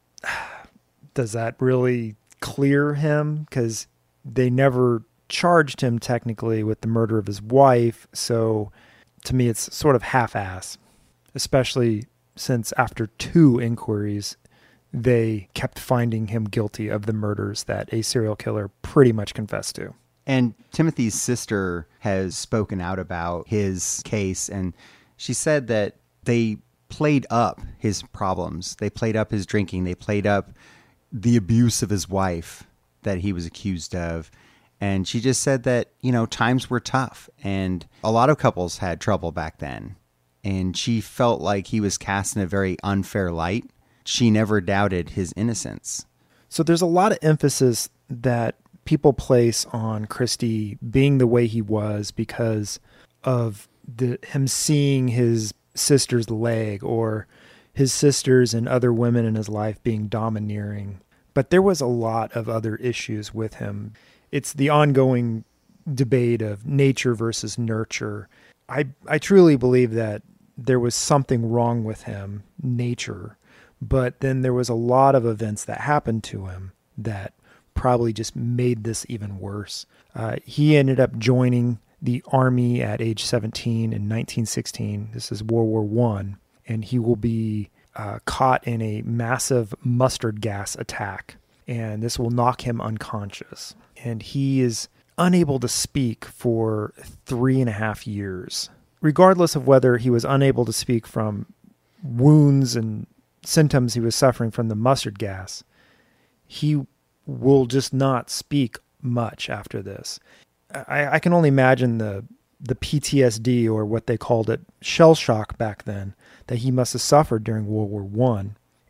does that really clear him? Because they never charged him technically with the murder of his wife, so to me it's sort of half-ass, especially since after two inquiries they kept finding him guilty of the murders that a serial killer pretty much confessed to. And Timothy's sister has spoken out about his case, and she said that they played up his problems. They played up his drinking. They played up the abuse of his wife that he was accused of. And she just said that, you know, times were tough and a lot of couples had trouble back then. And she felt like he was cast in a very unfair light. She never doubted his innocence. So there's a lot of emphasis that people place on Christie being the way he was because of the him seeing his sister's leg or his sisters and other women in his life being domineering. But there was a lot of other issues with him. It's the ongoing debate of nature versus nurture. I I truly believe that there was something wrong with him, nature, but then there was a lot of events that happened to him that probably just made this even worse. Uh, he ended up joining the army at age seventeen in nineteen sixteen. This is World War One, and he will be uh, caught in a massive mustard gas attack, and this will knock him unconscious. And he is unable to speak for three and a half years. Regardless of whether he was unable to speak from wounds and symptoms he was suffering from the mustard gas, he will just not speak much after this. I, I can only imagine the the P T S D, or what they called it, shell shock back then, that he must have suffered during World War One.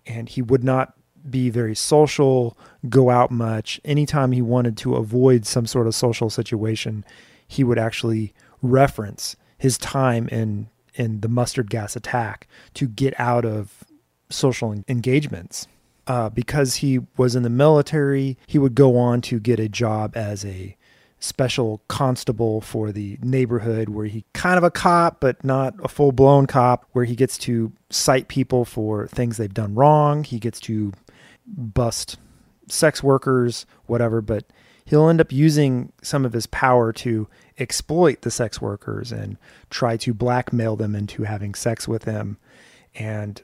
and he would not be very social, go out much. Anytime he wanted to avoid some sort of social situation, he would actually reference his time in in the mustard gas attack to get out of social engagements. Uh, because he was in the military, he would go on to get a job as a special constable for the neighborhood, where he kind of a cop, but not a full-blown cop, where he gets to cite people for things they've done wrong. He gets to bust sex workers, whatever, but he'll end up using some of his power to exploit the sex workers and try to blackmail them into having sex with him. And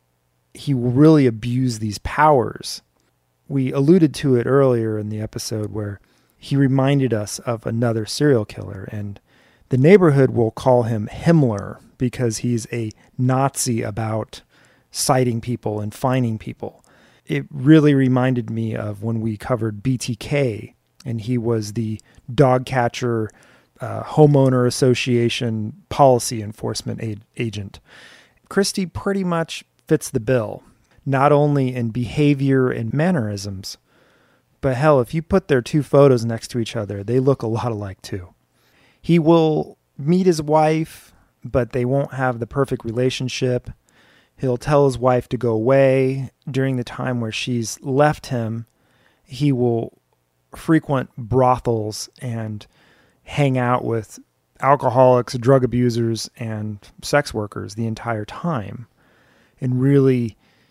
he will really abuse these powers. We alluded to it earlier in the episode where he reminded us of another serial killer, and the neighborhood will call him Himmler because he's a Nazi about citing people and fining people. It really reminded me of when we covered B T K, and he was the dog catcher, uh, homeowner association policy enforcement a- agent. Christie pretty much fits the bill, not only in behavior and mannerisms, but hell, if you put their two photos next to each other, they look a lot alike too. He will meet his wife, but they won't have the perfect relationship. He'll tell his wife to go away. During the time where she's left him, he will frequent brothels and hang out with alcoholics, drug abusers, and sex workers the entire time, and really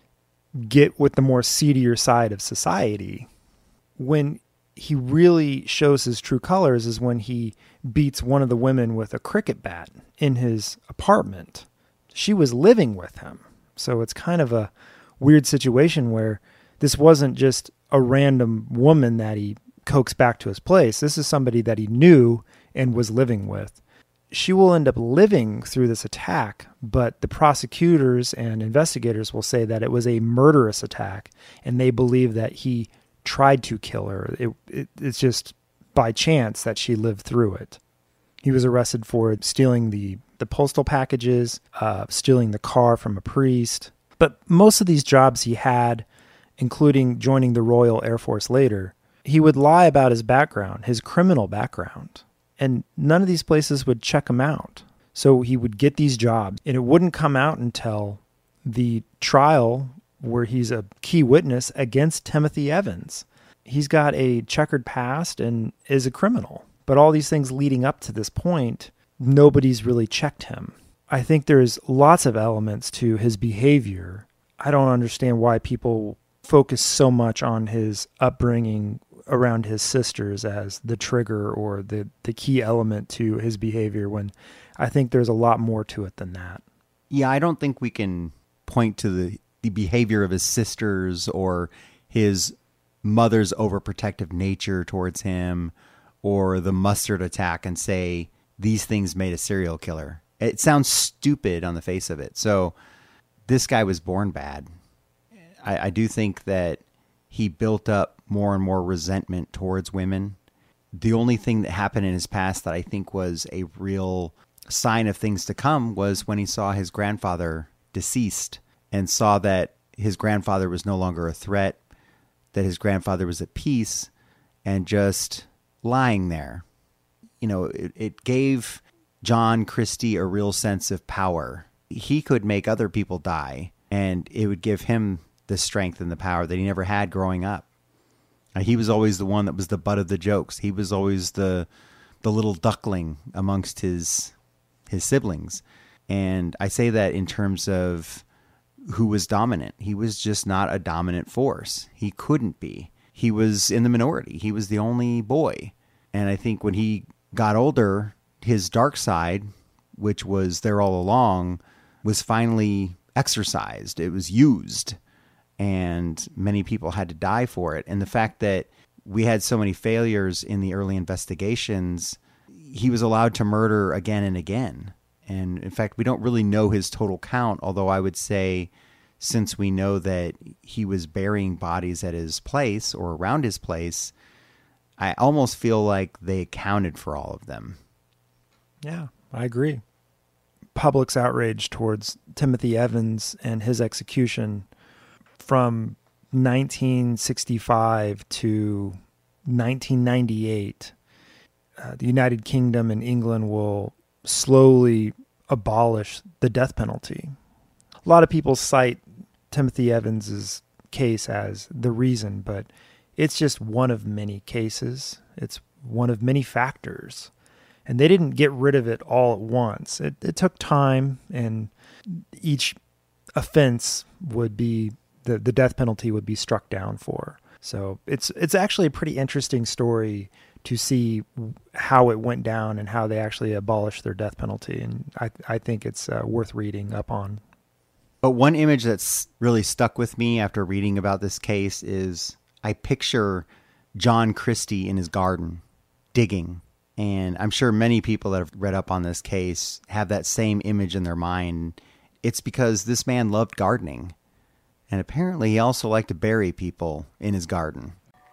get with the more seedier side of society. When he really shows his true colors is when he beats one of the women with a cricket bat in his apartment. She was living with him. So it's kind of a weird situation where this wasn't just a random woman that he coaxed back to his place. This is somebody that he knew and was living with. She will end up living through this attack, but the prosecutors and investigators will say that it was a murderous attack, and they believe that he tried to kill her. It, it, it's just by chance that she lived through it. He was arrested for stealing the, the postal packages, uh, stealing the car from a priest. But most of these jobs he had, including joining the Royal Air Force later, he would lie about his background, his criminal background. And none of these places would check him out. So he would get these jobs, and it wouldn't come out until the trial where he's a key witness against Timothy Evans. He's got a checkered past and is a criminal. But all these things leading up to this point, nobody's really checked him. I think there's lots of elements to his behavior. I don't understand why people focus so much on his upbringing around his sisters as the trigger or the, the key element to his behavior, when I think there's a lot more to it than that. Yeah, I don't think we can point to the, the behavior of his sisters or his mother's overprotective nature towards him or the mustard attack and say these things made a serial killer. It sounds stupid on the face of it. So this guy was born bad. I, I do think that he built up more and more resentment towards women. The only thing that happened in his past that I think was a real sign of things to come was when he saw his grandfather deceased and saw that his grandfather was no longer a threat, that his grandfather was at peace and just lying there. You know, it, it gave John Christie a real sense of power. He could make other people die, and it would give him the strength and the power that he never had growing up. Uh, he was always the one that was the butt of the jokes. He was always the the little duckling amongst his his siblings. And I say that in terms of who was dominant. He was just not a dominant force. He couldn't be. He was in the minority. He was the only boy. And I think when he got older, his dark side, which was there all along, was finally exercised. It was used. And many people had to die for it. And the fact that we had so many failures in the early investigations, he was allowed to murder again and again. And in fact, we don't really know his total count, although I would say since we know that he was burying bodies at his place or around his place, I almost feel like they accounted for all of them. Yeah, I agree. Public's outrage towards Timothy Evans and his execution from nineteen sixty-five to nineteen ninety-eight, uh, the United Kingdom and England will slowly abolish the death penalty. A lot of people cite Timothy Evans's case as the reason, but it's just one of many cases. It's one of many factors. And they didn't get rid of it all at once. It, it took time, and each offense would be, the, the death penalty would be struck down for. So it's it's actually a pretty interesting story to see how it went down and how they actually abolished their death penalty. And I, I think it's uh, worth reading up on. But one image that's really stuck with me after reading about this case is I picture John Christie in his garden digging. And I'm sure many people that have read up on this case have that same image in their mind. It's because this man loved gardening. And apparently he also liked to bury people in his garden.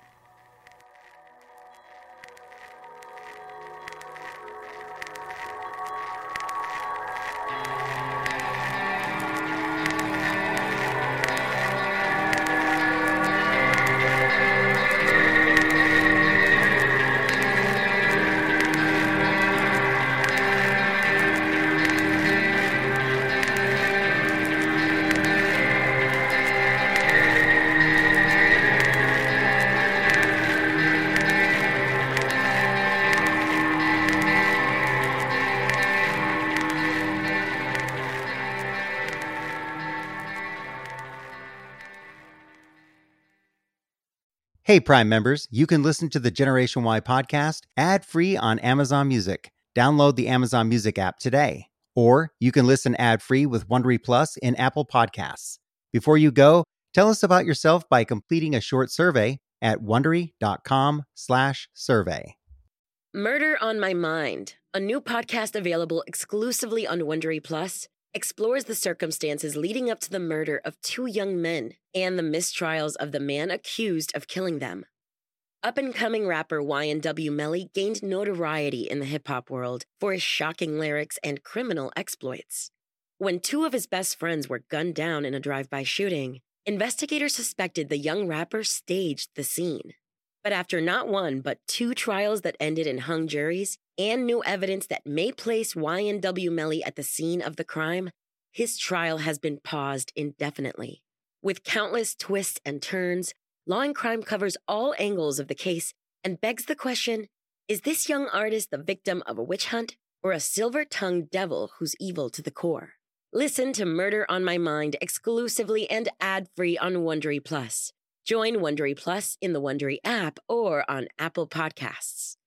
Hey, Prime members, you can listen to the Generation Y podcast ad-free on Amazon Music. Download the Amazon Music app today. Or you can listen ad-free with Wondery Plus in Apple Podcasts. Before you go, tell us about yourself by completing a short survey at Wondery.com slash survey. Murder on My Mind, a new podcast available exclusively on Wondery Plus, explores the circumstances leading up to the murder of two young men and the mistrials of the man accused of killing them. Up-and-coming rapper Y N W Melly gained notoriety in the hip-hop world for his shocking lyrics and criminal exploits. When two of his best friends were gunned down in a drive-by shooting, investigators suspected the young rapper staged the scene. But after not one but two trials that ended in hung juries and new evidence that may place Y N W Melly at the scene of the crime, his trial has been paused indefinitely. With countless twists and turns, Law and Crime covers all angles of the case and begs the question, is this young artist the victim of a witch hunt or a silver-tongued devil who's evil to the core? Listen to Murder on My Mind exclusively and ad-free on Wondery Plus. Join Wondery Plus in the Wondery app or on Apple Podcasts.